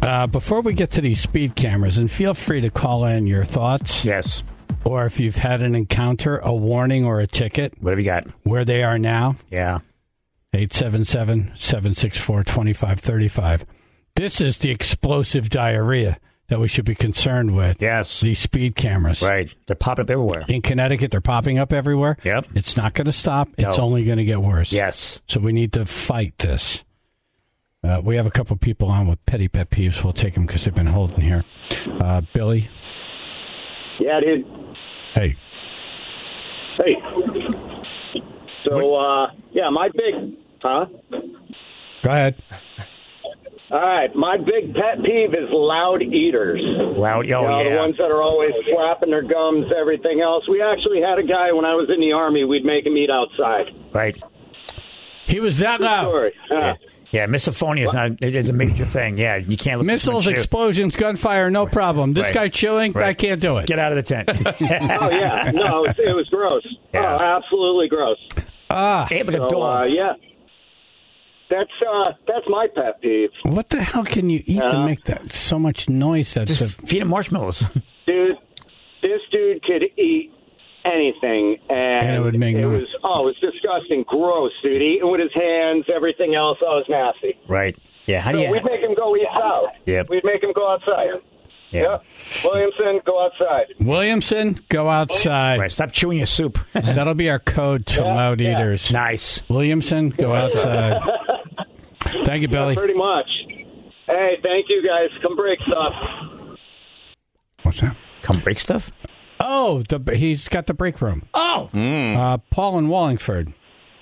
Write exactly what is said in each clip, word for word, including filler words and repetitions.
Uh, before we get to these speed cameras, and feel free to call in your thoughts. Yes. Or if you've had an encounter, a warning, or a ticket. What have you got? Where they are now. Yeah. eight seven seven, seven six four, two five three five. This is the explosive diarrhea that we should be concerned with. Yes. These speed cameras. Right. They're popping up everywhere. In Connecticut, they're popping up everywhere. Yep. It's not going to stop. It's No. only going to get worse. Yes. So we need to fight this. Uh, we have a couple people on with petty pet peeves. We'll take them because they've been holding here. Uh, Billy? Yeah, dude. Hey. Hey. So, uh, yeah, my big... Huh? Go ahead. All right, my big pet peeve is loud eaters. Loud, oh, you know, yeah. The ones that are always flapping their gums, everything else. We actually had a guy when I was in the Army, we'd make him eat outside. Right. He was that Good loud. story. Uh, Yeah. Yeah, misophonia is not. It is a major thing. Yeah, you can't. listen to Missiles, someone chew. explosions, gunfire, no problem. This Right. guy chewing, Right. I can't do it. Get out of the tent. oh, yeah. No, it was, it was gross. Yeah. Oh, absolutely gross. Ah, Ate like a So, dog. uh, yeah. That's uh, that's my pet peeve. what the hell can you eat to Uh, make that so much noise? That's Just a, feed him marshmallows. Dude, this dude could eat anything, and, And it would make it noise. was oh, it was disgusting, gross, dude. Eating with his hands, everything else, oh, it was nasty. Right. Yeah. How do So you? we'd make him go eat out. Yep. We'd make him go outside. Yeah. Yep. Williamson, go outside. Williamson, go outside. Right. Stop chewing your soup. That'll be our code to Yeah, loud yeah. eaters. Nice. Williamson, go outside. Thank you, Billy. Pretty much. Hey, thank you guys. Come break stuff. What's that? Come break stuff. Oh, the, he's got the break room. Oh. Uh, Paul in Wallingford.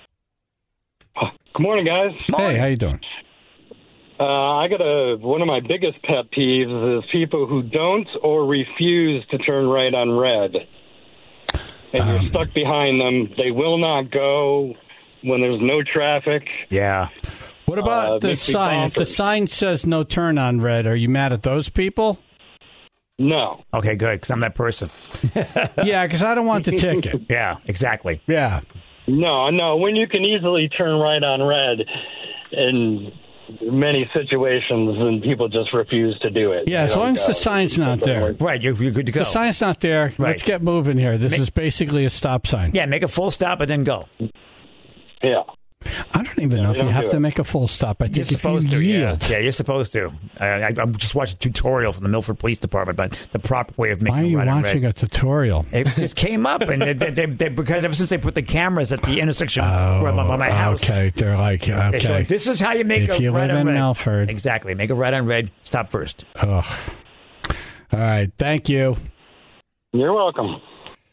Good morning, guys. Hey, how you doing? Uh, I got a one of my biggest pet peeves is people who don't or refuse to turn right on red, and you're Um, stuck behind them. They will not go when there's no traffic. Yeah. What about Uh, the makes me sign? If the bonkers. sign says no turn on red, are you mad at those people? No. Okay. Good. Because I'm that person. Yeah, because I don't want the ticket. Yeah. Exactly. Yeah. No, no. When you can easily turn right on red in many situations, and people just refuse to do it. Yeah, They as long don't as the go. sign's not there. Right. You're, you're good to go. The sign's not there. Let's Right. get moving here. This Make- is basically a stop sign. Yeah. Make a full stop and then go. Yeah. I don't even know if they you don't have do to it. make a full stop. I think You're if you supposed to. Yeah. yield. Yeah. You're supposed to. I, I, I'm just watching a tutorial from the Milford Police Department, but the proper way of making Why are you red and watching red. a tutorial? It just came up, and they, they, they, they, because ever since they put the cameras at the intersection by my, by my house, Oh, okay. They're like, they show, okay. like, this is how you make If a you red live on in red. Milford. Exactly, make a red on red. Stop first. Ugh. All right. Thank you. You're welcome.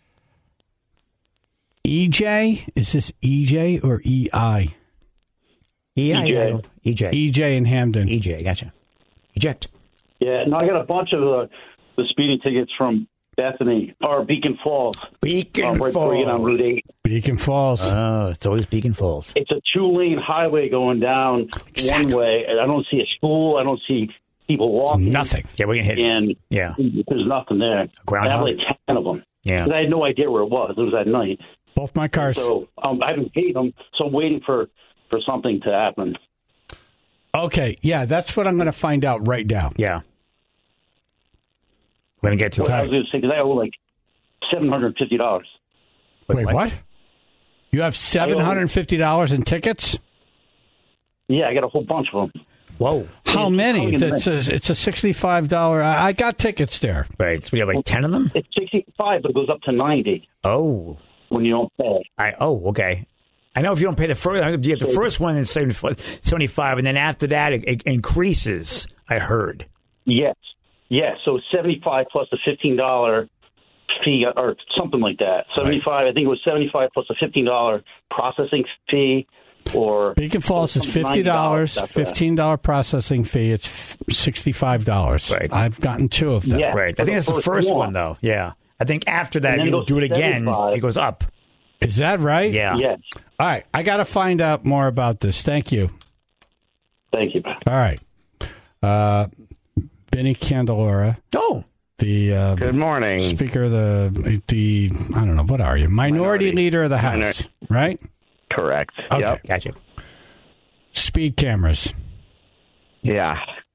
E J? Is this E J or E I? E E J. E J. E J in Hamden. E J. Gotcha. Eject. Yeah, no, I got a bunch of the, the speeding tickets from Bethany or Beacon Falls. Beacon uh, right before you get on Route Falls. eight. Beacon Falls. Oh, it's always Beacon Falls. It's a two-lane highway going down Exactly. one way. And I don't see a school. I don't see people walking. Nothing. Yeah, we're gonna hit. And Yeah. there's nothing there. Groundhog? I have like ten of them. Yeah. 'Cause I had no idea where it was. It was at night. Both my cars. So um, I haven't paid them. So I'm waiting for, for something to happen. Okay. Yeah, that's what I'm going to find out right now. Yeah. We're gonna get to What I it. was going to say, because I owe like seven hundred fifty dollars. Wait, what? You have seven hundred fifty dollars in tickets? Yeah, I got a whole bunch of them. Whoa. How many? It's It's a, it's a sixty-five dollars. I I got tickets there. Right. So we have like ten of them. It's sixty-five, but it goes up to ninety Oh. when you don't pay. I oh okay. I know if you don't pay the first, you have the first one is seventy-five, and then after that it, it increases. I heard. Yes. Yes. So seventy-five plus a fifteen dollars fee or something like that. seventy-five, I think it was seventy-five plus a fifteen dollars processing fee or Beacon Falls is fifty dollars, fifteen dollars processing fee. It's sixty-five dollars. Right. I've gotten two of them. Yeah. Right. I For think the that's the first first one, one. though. Yeah. I think after that, And then you it goes do it to again, seventy-five. it goes up. Is that right? Yeah. Yes. All right. I got to find out more about this. Thank you. Thank you. All right. Uh, Benny Candelora, Oh. the uh, Good morning. Speaker of the, the, I don't know, what are you? Minority, Minority. Leader of the House, Minor- right? Correct. Okay. Yep. Gotcha. Speed cameras. Yeah.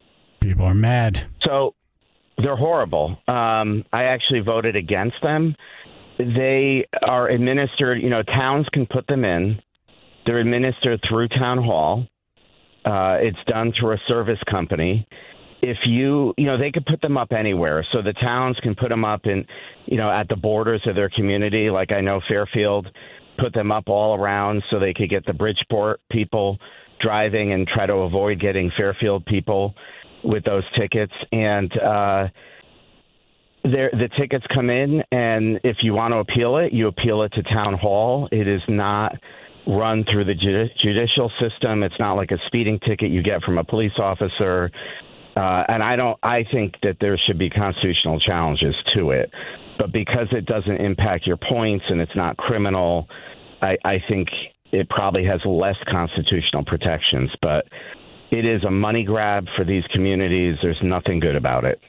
People are mad. So they're horrible. Um, I actually voted against them. They are administered, you know, towns can put them in. They're administered through town hall. Uh, it's done through a service company. If you, you know, they could put them up anywhere. So the towns can put them up in, you know, at the borders of their community. Like I know Fairfield put them up all around so they could get the Bridgeport people driving and try to avoid getting Fairfield people with those tickets. And uh, the tickets come in, and if you want to appeal it, you appeal it to town hall. It is not run through the judi- judicial system. It's not like a speeding ticket you get from a police officer. Uh, and I don't. I think that there should be constitutional challenges to it, but because it doesn't impact your points and it's not criminal, I, I think it probably has less constitutional protections. But it is a money grab for these communities. There's nothing good about it.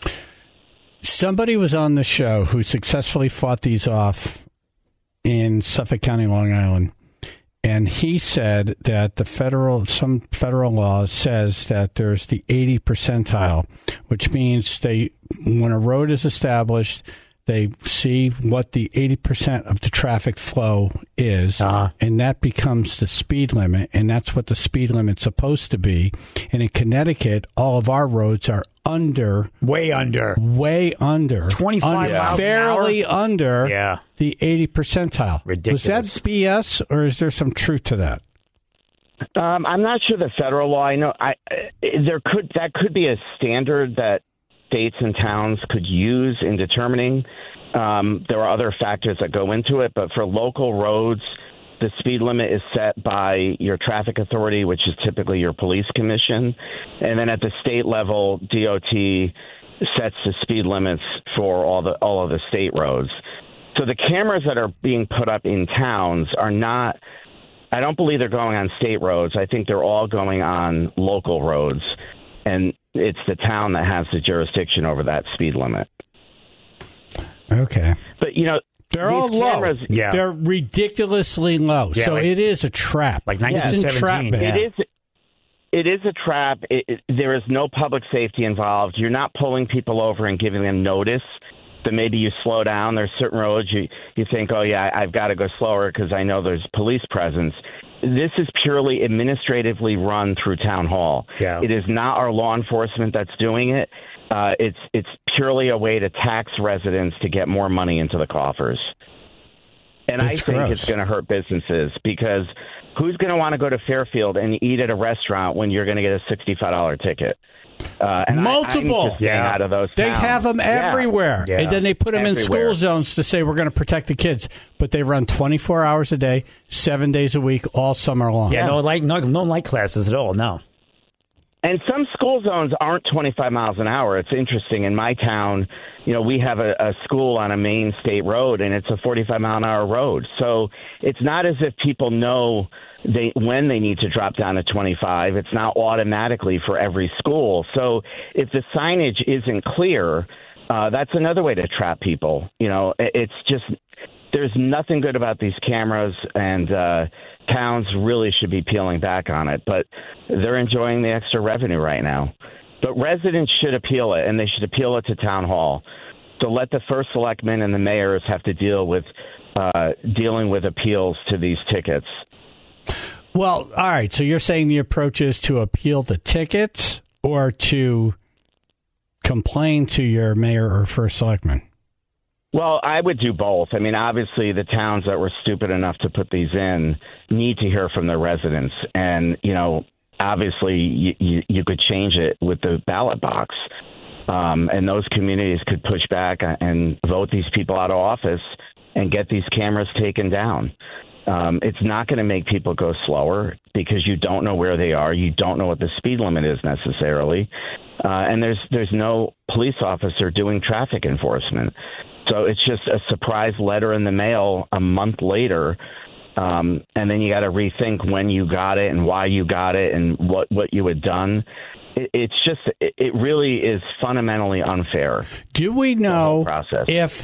Somebody was on the show who successfully fought these off in Suffolk County, Long Island. And he said that the federal, some federal law says that there's the eighty percentile, which means they, when a road is established, they see what the eighty percent of the traffic flow is, uh-huh. and that becomes the speed limit, and that's what the speed limit's supposed to be. And in Connecticut, all of our roads are under, way under, way under, twenty-five under, miles fairly an hour? under yeah. the eighty percentile. Ridiculous. Was that B S, or is there some truth to that? Um, I'm not sure the federal law. I know I there could that could be a standard that states and towns could use in determining. Um, there are other factors that go into it, but for local roads, the speed limit is set by your traffic authority, which is typically your police commission. And then at the state level, D O T sets the speed limits for all the all of the state roads. So the cameras that are being put up in towns are not, I don't believe they're going on state roads. I think they're all going on local roads. And it's the town that has the jurisdiction over that speed limit. Okay. But, you know, they're all low. Cameras, yeah. They're ridiculously low. Yeah, so like, it is a trap. Like nineteen seventeen. It's yeah. It is. It is a trap. It, it, there is no public safety involved. You're not pulling people over and giving them notice that maybe you slow down. There's certain roads you, you think, oh, yeah, I've got to go slower because I know there's police presence. This is purely administratively run through town hall. Yeah. It is not our law enforcement that's doing it. Uh, it's it's purely a way to tax residents to get more money into the coffers. And It's I think gross. it's going to hurt businesses because who's going to want to go to Fairfield and eat at a restaurant when you're going to get a sixty-five dollars ticket? Uh, and Multiple. I, I need to stay Yeah. out of those They towns. have them Yeah. everywhere. Yeah. And then they put them in Everywhere. school zones to say we're going to protect the kids. But they run twenty-four hours a day, seven days a week, all summer long. Yeah, no light, no, no light classes at all. No. And some school zones aren't twenty-five miles an hour. It's interesting. In my town, you know, we have a, a school on a main state road, and it's a forty-five mile an hour road. So it's not as if people know they when they need to drop down to twenty-five. It's not automatically for every school. So if the signage isn't clear, uh, that's another way to trap people. You know, it, it's just there's nothing good about these cameras, and uh, towns really should be peeling back on it. But they're enjoying the extra revenue right now. But residents should appeal it, and they should appeal it to town hall. So let the first selectmen and the mayors have to deal with uh, dealing with appeals to these tickets. Well, all right. So you're saying the approach is to appeal the tickets or to complain to your mayor or first selectman? Well, I would do both. I mean, obviously, the towns that were stupid enough to put these in need to hear from their residents. And, you know, obviously, you, you, you could change it with the ballot box. Um, and those communities could push back and vote these people out of office and get these cameras taken down. Um, it's not going to make people go slower because you don't know where they are. You don't know what the speed limit is necessarily. Uh, and there's there's no police officer doing traffic enforcement. So it's just a surprise letter in the mail a month later. Um, and then you got to rethink when you got it and why you got it and what, what you had done. It, it's just it, it really is fundamentally unfair. Do we know if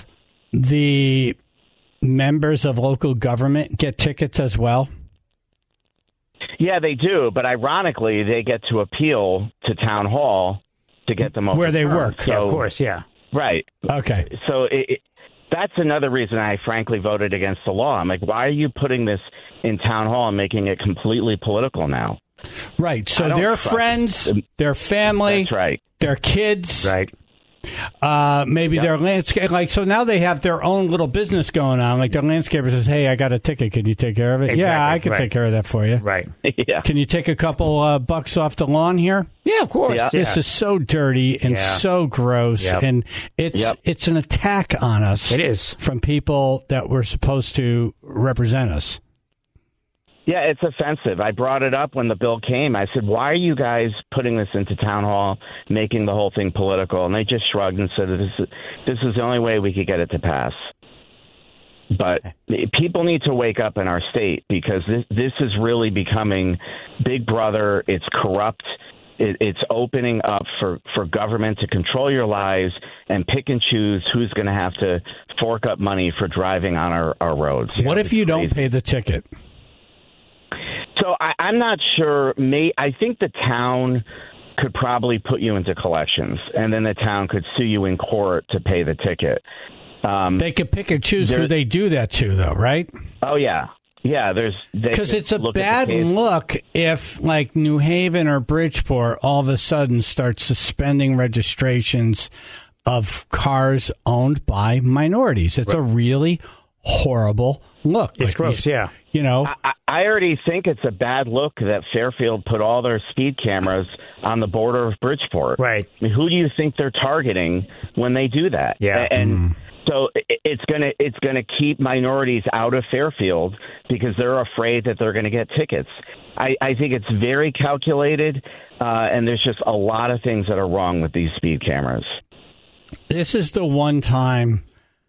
the members of local government get tickets as well? Yeah, they do. But ironically, they get to appeal to town hall to get them over Where they work. So, yeah, of course, yeah. Right. Okay. So it, it, that's another reason I frankly voted against the law. I'm like, why are you putting this in town hall and making it completely political now? Right. So I don't their trust friends, them. their family, That's right. their kids, Right. uh, maybe Yep. their landscape. Like, so now they have their own little business going on. Like their landscaper says, "Hey, I got a ticket. Can you take care of it?" Exactly, Yeah, I can right. take care of that for you. Right. Yeah. Can you take a couple uh, bucks off the lawn here? Yeah, of course. Yeah. Yeah. This is so dirty and Yeah. so gross, Yep. and it's Yep. it's an attack on us. It is. from people that were supposed to represent us. Yeah, it's offensive. I brought it up when the bill came. I said, why are you guys putting this into town hall, making the whole thing political? And they just shrugged and said, this is, this is the only way we could get it to pass. But people need to wake up in our state because this, this is really becoming Big Brother. It's corrupt. It, it's opening up for, for government to control your lives and pick and choose who's going to have to fork up money for driving on our, our roads. What if It's you don't crazy. pay the ticket? So I, I'm not sure. May I think the town could probably put you into collections, and then the town could sue you in court to pay the ticket. Um, They could pick and choose who There- they do that to, though, right? oh yeah, yeah. There's they Because could it's a look at the bad case. look if, like, New Haven or Bridgeport all of a sudden starts suspending registrations of cars owned by minorities. It's a really horrible look. It's Like gross, these- yeah. You know, I, I already think it's a bad look that Fairfield put all their speed cameras on the border of Bridgeport. Right. I mean, who do you think they're targeting when they do that? Yeah. A- And so it- it's gonna it's gonna keep minorities out of Fairfield because they're afraid that they're going to get tickets. I, I think it's very calculated, uh, and there's just a lot of things that are wrong with these speed cameras. this is the one time,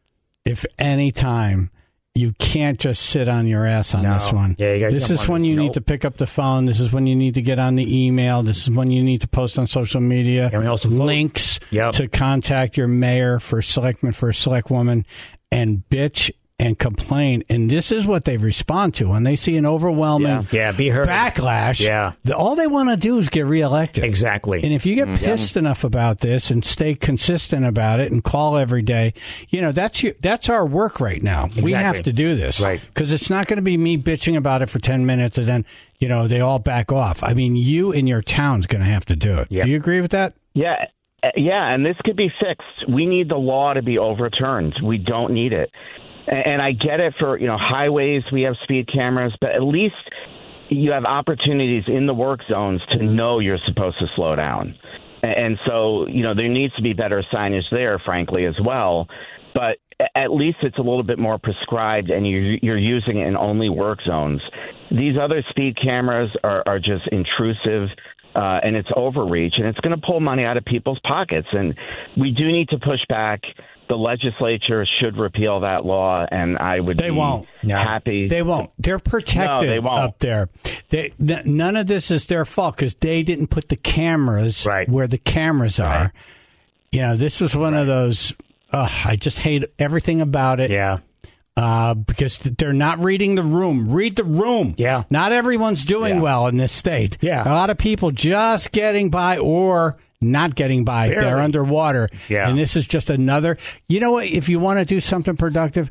if any time, you can't just sit on your ass on No. this one. Yeah, you gotta this jump is on when this. you need Nope. to pick up the phone. This is when you need to get on the email. This is when you need to post on social media. And we also vote. links Yep. to contact your mayor for selectman for a select woman and bitch and complain. And this is what they respond to when they see an overwhelming Yeah, be heard. backlash. Yeah. the, all they want to do is get reelected. Exactly. And if you get pissed enough about this and stay consistent about it and call every day, you know, that's your, that's our work right now. We Exactly. have to do this. Right. Because it's not going to be me bitching about it for ten minutes and then, you know, they all back off. I mean, you and your town's going to have to do it. Yep. Do you agree with that? Yeah, uh, yeah, and this could be fixed. We need the law to be overturned. We don't need it. And, and I get it for, you know, highways, we have speed cameras, but at least you have opportunities in the work zones to know you're supposed to slow down. And, and so, you know, there needs to be better signage there, frankly, as well. But at least it's a little bit more prescribed and you're, you're using it in only work zones. These other speed cameras are, are just intrusive. Uh, and it's overreach, and it's going to pull money out of people's pockets. And we do need to push back. The legislature should repeal that law, and I would They be won't. happy. They won't. They're protected No, they won't. up there. They, th- none of this is their fault because they didn't put the cameras Right. where the cameras are. Right. You know, this was one of those, ugh, I just hate everything about it. yeah. Uh, because they're not reading the room. Read the room. Yeah. Not everyone's doing Yeah. well in this state. Yeah. A lot of people just getting by or not getting by. Barely. They're underwater. Yeah. And this is just another. You know what? If you want to do something productive,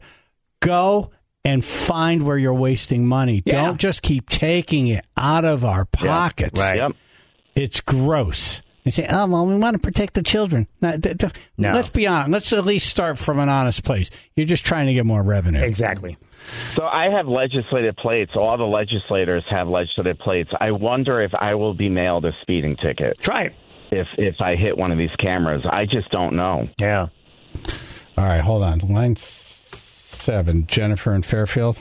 go and find where you're wasting money. Yeah. Don't just keep taking it out of our pockets. Right. Yep. It's gross. They say, oh, well, we want to protect the children. No, th- th- No. Let's be honest. Let's at least start from an honest place. You're just trying to get more revenue. Exactly. So I have legislative plates. All the legislators have legislative plates. I wonder if I will be mailed a speeding ticket Try it. if if I hit one of these cameras. I just don't know. Yeah. All right, hold on. Line seven, Jennifer in Fairfield.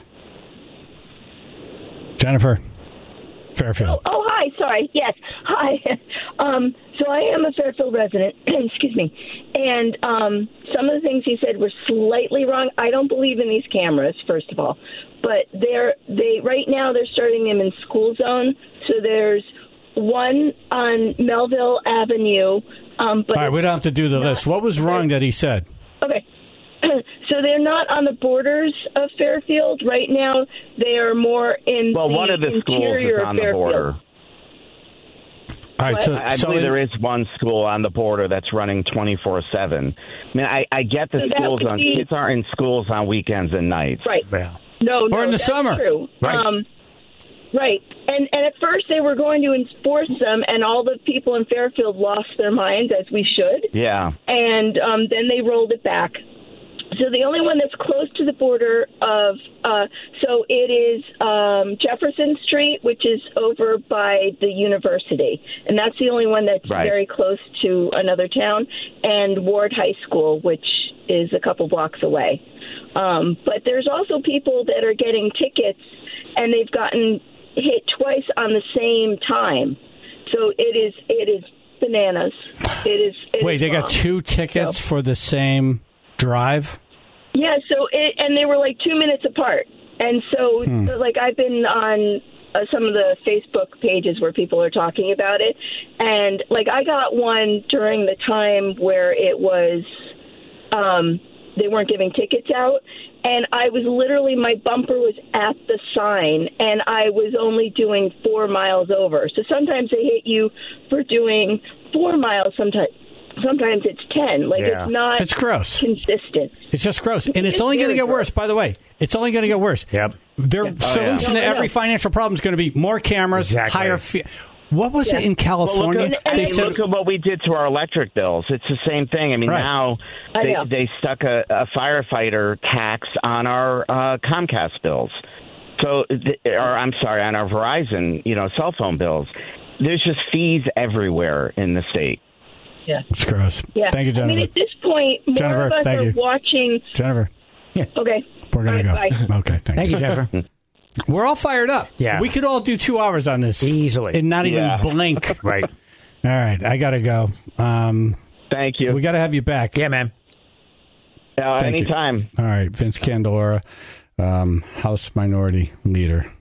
Jennifer, Fairfield. Oh, hi. Sorry. Yes. Hi. Um, so I am a Fairfield resident. Excuse me. And um, some of the things he said were slightly wrong. I don't believe in these cameras, first of all. But they're they right now they're starting them in school zone. So there's one on Melville Avenue. Um, but All right, we don't have to do the list. What was wrong that he said? Okay. So they're not on the borders of Fairfield right now. They are more in Well, the one of the schools interior is on of the Fairfield. border. All right, so, I so believe in, there is one school on the border that's running twenty-four seven. I mean, I, I get the So that schools would on be- kids aren't in schools on weekends and nights. Right. Yeah. No, no, Or in the that's summer. True. Right. Um, right. And and at first they were going to enforce them, and all the people in Fairfield lost their minds, as we should. Yeah. And um, then they rolled it back. So the only one that's close to the border of, uh, so it is um, Jefferson Street, which is over by the university. And that's the only one that's Right. very close to another town, and Ward High School, which is a couple blocks away. Um, but there's also people that are getting tickets, and they've gotten hit twice on the same time. So it is it is bananas. It is. It wait, is they got wrong. two tickets So- for the same drive? Yeah, so it, and they were like two minutes apart. And so, Hmm. so, like, I've been on uh, some of the Facebook pages where people are talking about it. And, like, I got one during the time where it was, um, they weren't giving tickets out. And I was literally, my bumper was at the sign, and I was only doing four miles over. So sometimes they hit you for doing four miles, sometimes. Sometimes it's ten. Like, Yeah. it's not It's gross. consistent. It's just gross. And it's It's only going to very get worse, gross. by the way. It's only going to get worse. Yep. Their Yeah. solution Oh, to yeah. every No, I know. financial problem is going to be more cameras, Exactly. higher fee. What was it Yeah. in California? Well, look, at, I they mean, said look at what we did to our electric bills. It's the same thing. I mean, Right. now I they, know. they stuck a, a firefighter tax on our uh, Comcast bills. So, th- or I'm sorry, on our Verizon, you know, cell phone bills. There's just fees everywhere in the state. Yeah. it's gross. Yeah. Thank you, I Jennifer. mean, at this point, more Jennifer, of us thank are you. watching. Jennifer, Okay. we're going to All right, go. bye. Okay, thank, Thank you. you, Jennifer. We're all fired up. Yeah. We could all do two hours on this. Easily. And not even Yeah. blink. Right. All right, I got to go. Um, Thank you. we got to have you back. Yeah, man. uh, Thank you. anytime. All right, Vince Candelora, um, House Minority Leader.